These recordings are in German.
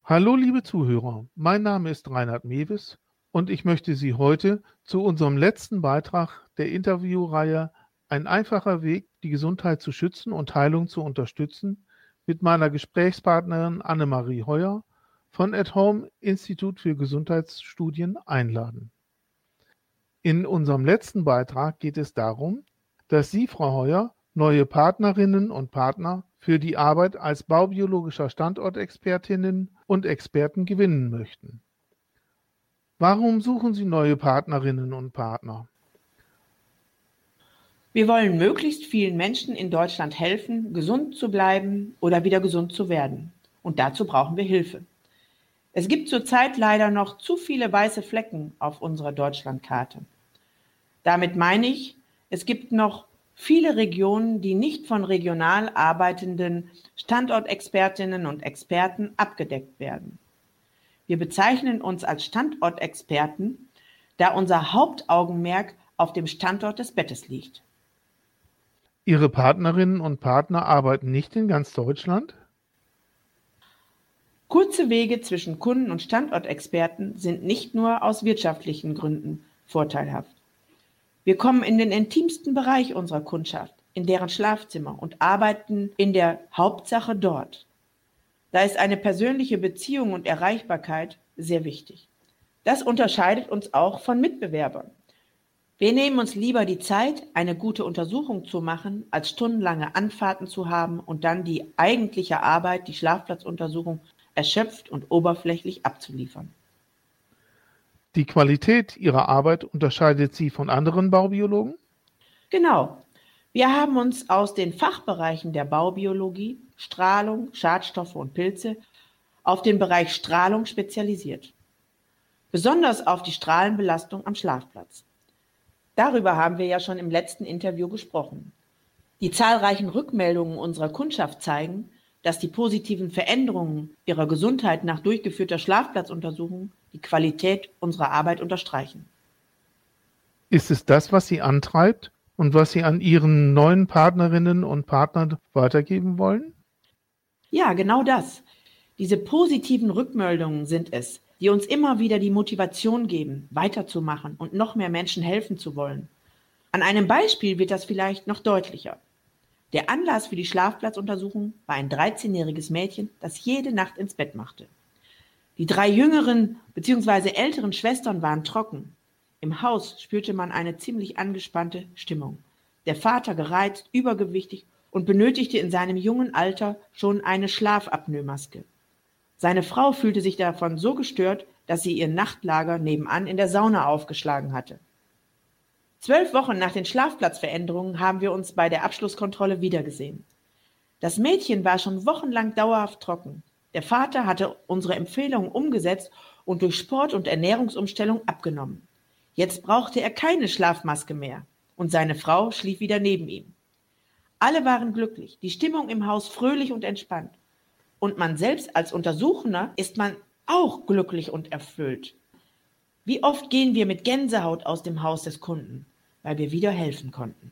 Hallo, liebe Zuhörer, mein Name ist Reinhard Mewes und ich möchte Sie heute zu unserem letzten Beitrag der Interviewreihe Ein einfacher Weg, die Gesundheit zu schützen und Heilung zu unterstützen mit meiner Gesprächspartnerin Annemarie Heuer von At Home Institut für Gesundheitsstudien einladen. In unserem letzten Beitrag geht es darum, dass Sie, Frau Heuer, neue Partnerinnen und Partner für die Arbeit als baubiologischer Standortexpertinnen und Experten gewinnen möchten. Warum suchen Sie neue Partnerinnen und Partner? Wir wollen möglichst vielen Menschen in Deutschland helfen, gesund zu bleiben oder wieder gesund zu werden. Und dazu brauchen wir Hilfe. Es gibt zurzeit leider noch zu viele weiße Flecken auf unserer Deutschlandkarte. Damit meine ich, es gibt noch viele Regionen, die nicht von regional arbeitenden Standortexpertinnen und Experten abgedeckt werden. Wir bezeichnen uns als Standortexperten, da unser Hauptaugenmerk auf dem Standort des Bettes liegt. Ihre Partnerinnen und Partner arbeiten nicht in ganz Deutschland? Kurze Wege zwischen Kunden und Standortexperten sind nicht nur aus wirtschaftlichen Gründen vorteilhaft. Wir kommen in den intimsten Bereich unserer Kundschaft, in deren Schlafzimmer und arbeiten in der Hauptsache dort. Da ist eine persönliche Beziehung und Erreichbarkeit sehr wichtig. Das unterscheidet uns auch von Mitbewerbern. Wir nehmen uns lieber die Zeit, eine gute Untersuchung zu machen, als stundenlange Anfahrten zu haben und dann die eigentliche Arbeit, die Schlafplatzuntersuchung, erschöpft und oberflächlich abzuliefern. Die Qualität Ihrer Arbeit unterscheidet Sie von anderen Baubiologen? Genau. Wir haben uns aus den Fachbereichen der Baubiologie, Strahlung, Schadstoffe und Pilze auf den Bereich Strahlung spezialisiert. Besonders auf die Strahlenbelastung am Schlafplatz. Darüber haben wir ja schon im letzten Interview gesprochen. Die zahlreichen Rückmeldungen unserer Kundschaft zeigen, dass die positiven Veränderungen ihrer Gesundheit nach durchgeführter Schlafplatzuntersuchung die Qualität unserer Arbeit unterstreichen. Ist es das, was Sie antreibt und was Sie an Ihren neuen Partnerinnen und Partnern weitergeben wollen? Ja, genau das. Diese positiven Rückmeldungen sind es, die uns immer wieder die Motivation geben, weiterzumachen und noch mehr Menschen helfen zu wollen. An einem Beispiel wird das vielleicht noch deutlicher. Der Anlass für die Schlafplatzuntersuchung war ein 13-jähriges Mädchen, das jede Nacht ins Bett machte. Die 3 jüngeren bzw. älteren Schwestern waren trocken. Im Haus spürte man eine ziemlich angespannte Stimmung. Der Vater gereizt, übergewichtig und benötigte in seinem jungen Alter schon eine Schlafapnoemaske. Seine Frau fühlte sich davon so gestört, dass sie ihr Nachtlager nebenan in der Sauna aufgeschlagen hatte. 12 Wochen nach den Schlafplatzveränderungen haben wir uns bei der Abschlusskontrolle wiedergesehen. Das Mädchen war schon wochenlang dauerhaft trocken. Der Vater hatte unsere Empfehlungen umgesetzt und durch Sport und Ernährungsumstellung abgenommen. Jetzt brauchte er keine Schlafmaske mehr und seine Frau schlief wieder neben ihm. Alle waren glücklich, die Stimmung im Haus fröhlich und entspannt. Und man selbst als Untersuchender ist man auch glücklich und erfüllt. Wie oft gehen wir mit Gänsehaut aus dem Haus des Kunden, weil wir wieder helfen konnten.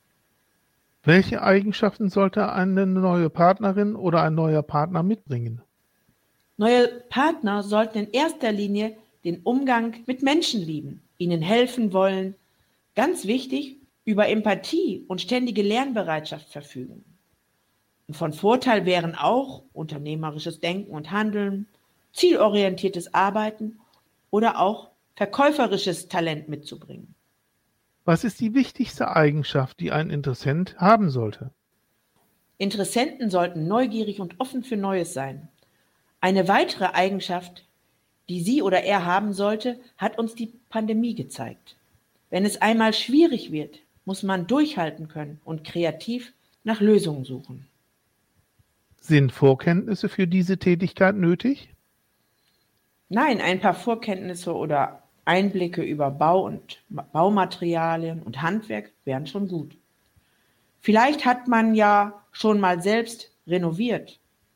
Welche Eigenschaften sollte eine neue Partnerin oder ein neuer Partner mitbringen? Neue Partner sollten in erster Linie den Umgang mit Menschen lieben, ihnen helfen wollen, ganz wichtig, über Empathie und ständige Lernbereitschaft verfügen. Und von Vorteil wären auch unternehmerisches Denken und Handeln, zielorientiertes Arbeiten oder auch verkäuferisches Talent mitzubringen. Was ist die wichtigste Eigenschaft, die ein Interessent haben sollte? Interessenten sollten neugierig und offen für Neues sein. Eine weitere Eigenschaft, die sie oder er haben sollte, hat uns die Pandemie gezeigt. Wenn es einmal schwierig wird, muss man durchhalten können und kreativ nach Lösungen suchen. Sind Vorkenntnisse für diese Tätigkeit nötig? Nein, ein paar Vorkenntnisse oder Einblicke über Bau und Baumaterialien und Handwerk wären schon gut. Vielleicht hat man ja schon mal selbst renoviert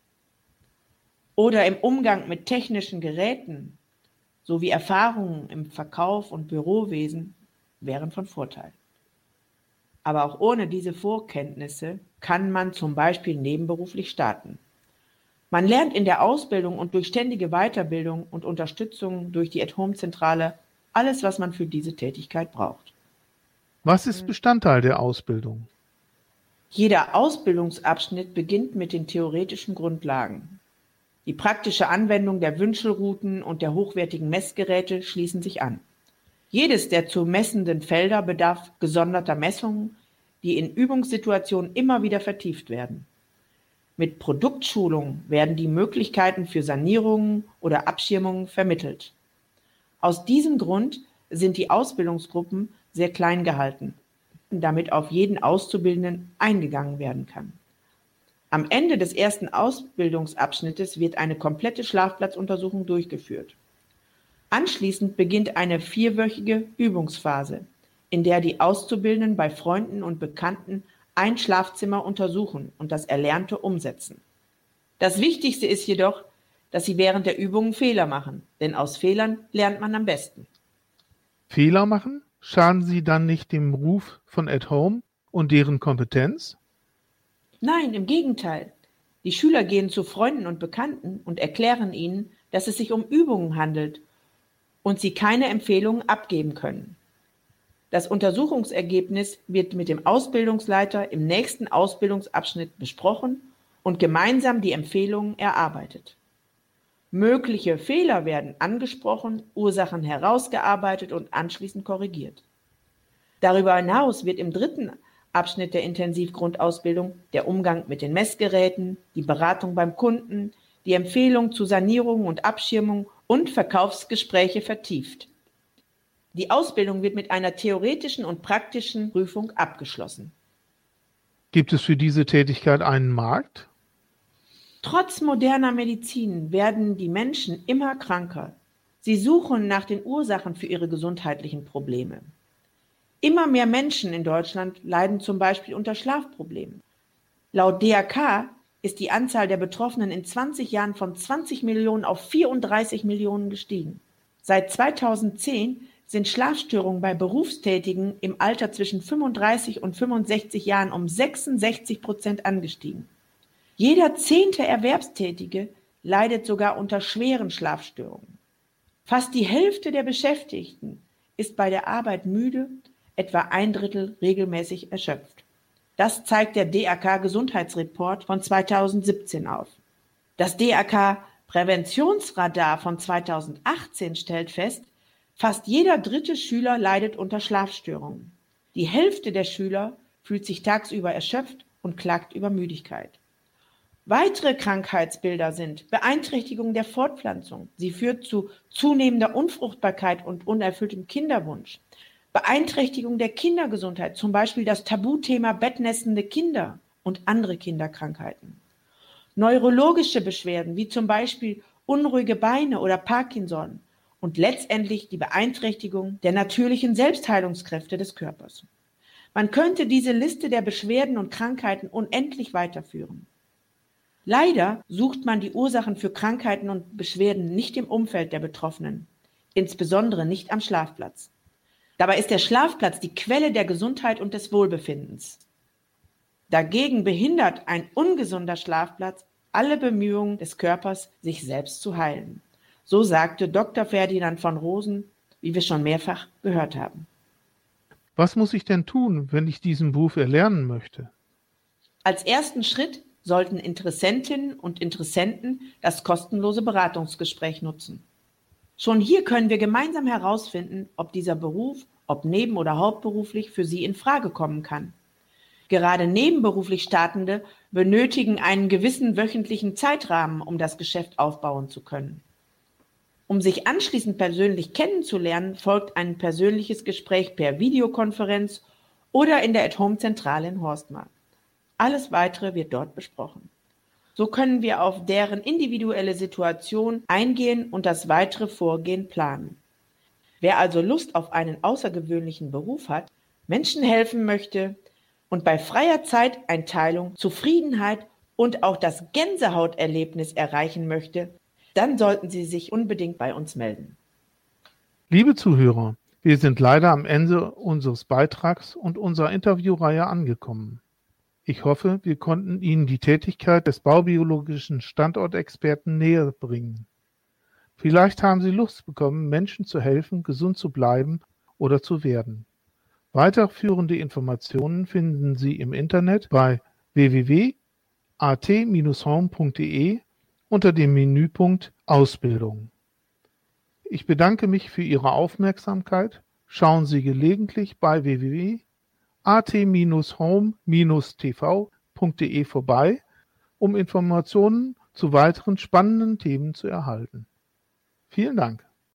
oder im Umgang mit technischen Geräten sowie Erfahrungen im Verkauf und Bürowesen wären von Vorteil. Aber auch ohne diese Vorkenntnisse kann man zum Beispiel nebenberuflich starten. Man lernt in der Ausbildung und durch ständige Weiterbildung und Unterstützung durch die At-Home-Zentrale alles, was man für diese Tätigkeit braucht. Was ist Bestandteil der Ausbildung? Jeder Ausbildungsabschnitt beginnt mit den theoretischen Grundlagen. Die praktische Anwendung der Wünschelrouten und der hochwertigen Messgeräte schließen sich an. Jedes der zu messenden Felder bedarf gesonderter Messungen, die in Übungssituationen immer wieder vertieft werden. Mit Produktschulung werden die Möglichkeiten für Sanierungen oder Abschirmungen vermittelt. Aus diesem Grund sind die Ausbildungsgruppen sehr klein gehalten, damit auf jeden Auszubildenden eingegangen werden kann. Am Ende des ersten Ausbildungsabschnittes wird eine komplette Schlafplatzuntersuchung durchgeführt. Anschließend beginnt eine 4-wöchige Übungsphase, in der die Auszubildenden bei Freunden und Bekannten ein Schlafzimmer untersuchen und das Erlernte umsetzen. Das Wichtigste ist jedoch, dass sie während der Übungen Fehler machen, denn aus Fehlern lernt man am besten. Fehler machen? Schaden sie dann nicht dem Ruf von At-Home und deren Kompetenz? Nein, im Gegenteil. Die Schüler gehen zu Freunden und Bekannten und erklären ihnen, dass es sich um Übungen handelt und sie keine Empfehlungen abgeben können. Das Untersuchungsergebnis wird mit dem Ausbildungsleiter im nächsten Ausbildungsabschnitt besprochen und gemeinsam die Empfehlungen erarbeitet. Mögliche Fehler werden angesprochen, Ursachen herausgearbeitet und anschließend korrigiert. Darüber hinaus wird im dritten Abschnitt der Intensivgrundausbildung der Umgang mit den Messgeräten, die Beratung beim Kunden, die Empfehlung zu Sanierung und Abschirmung und Verkaufsgespräche vertieft. Die Ausbildung wird mit einer theoretischen und praktischen Prüfung abgeschlossen. Gibt es für diese Tätigkeit einen Markt? Trotz moderner Medizin werden die Menschen immer kranker. Sie suchen nach den Ursachen für ihre gesundheitlichen Probleme. Immer mehr Menschen in Deutschland leiden zum Beispiel unter Schlafproblemen. Laut DRK ist die Anzahl der Betroffenen in 20 Jahren von 20 Millionen auf 34 Millionen gestiegen. Seit 2010 sind Schlafstörungen bei Berufstätigen im Alter zwischen 35 und 65 Jahren um 66% angestiegen. Jeder 10. Erwerbstätige leidet sogar unter schweren Schlafstörungen. Fast die Hälfte der Beschäftigten ist bei der Arbeit müde, etwa 1/3 regelmäßig erschöpft. Das zeigt der DRK-Gesundheitsreport von 2017 auf. Das DRK-Präventionsradar von 2018 stellt fest, fast jeder 3. Schüler leidet unter Schlafstörungen. Die Hälfte der Schüler fühlt sich tagsüber erschöpft und klagt über Müdigkeit. Weitere Krankheitsbilder sind Beeinträchtigung der Fortpflanzung. Sie führt zu zunehmender Unfruchtbarkeit und unerfülltem Kinderwunsch. Beeinträchtigung der Kindergesundheit, zum Beispiel das Tabuthema bettnässende Kinder und andere Kinderkrankheiten. Neurologische Beschwerden wie zum Beispiel unruhige Beine oder Parkinson und letztendlich die Beeinträchtigung der natürlichen Selbstheilungskräfte des Körpers. Man könnte diese Liste der Beschwerden und Krankheiten unendlich weiterführen. Leider sucht man die Ursachen für Krankheiten und Beschwerden nicht im Umfeld der Betroffenen, insbesondere nicht am Schlafplatz. Dabei ist der Schlafplatz die Quelle der Gesundheit und des Wohlbefindens. Dagegen behindert ein ungesunder Schlafplatz alle Bemühungen des Körpers, sich selbst zu heilen. So sagte Dr. Ferdinand von Rosen, wie wir schon mehrfach gehört haben. Was muss ich denn tun, wenn ich diesen Beruf erlernen möchte? Als ersten Schritt sollten Interessentinnen und Interessenten das kostenlose Beratungsgespräch nutzen. Schon hier können wir gemeinsam herausfinden, ob dieser Beruf, ob neben- oder hauptberuflich, für Sie in Frage kommen kann. Gerade nebenberuflich Startende benötigen einen gewissen wöchentlichen Zeitrahmen, um das Geschäft aufbauen zu können. Um sich anschließend persönlich kennenzulernen, folgt ein persönliches Gespräch per Videokonferenz oder in der At-Home-Zentrale in Horstmar. Alles Weitere wird dort besprochen. So können wir auf deren individuelle Situation eingehen und das weitere Vorgehen planen. Wer also Lust auf einen außergewöhnlichen Beruf hat, Menschen helfen möchte und bei freier Zeiteinteilung Zufriedenheit und auch das Gänsehauterlebnis erreichen möchte, dann sollten Sie sich unbedingt bei uns melden. Liebe Zuhörer, wir sind leider am Ende unseres Beitrags und unserer Interviewreihe angekommen. Ich hoffe, wir konnten Ihnen die Tätigkeit des baubiologischen Standortexperten näher bringen. Vielleicht haben Sie Lust bekommen, Menschen zu helfen, gesund zu bleiben oder zu werden. Weiterführende Informationen finden Sie im Internet bei www.at-home.de unter dem Menüpunkt Ausbildung. Ich bedanke mich für Ihre Aufmerksamkeit. Schauen Sie gelegentlich bei www.at-home-tv.de vorbei, um Informationen zu weiteren spannenden Themen zu erhalten. Vielen Dank.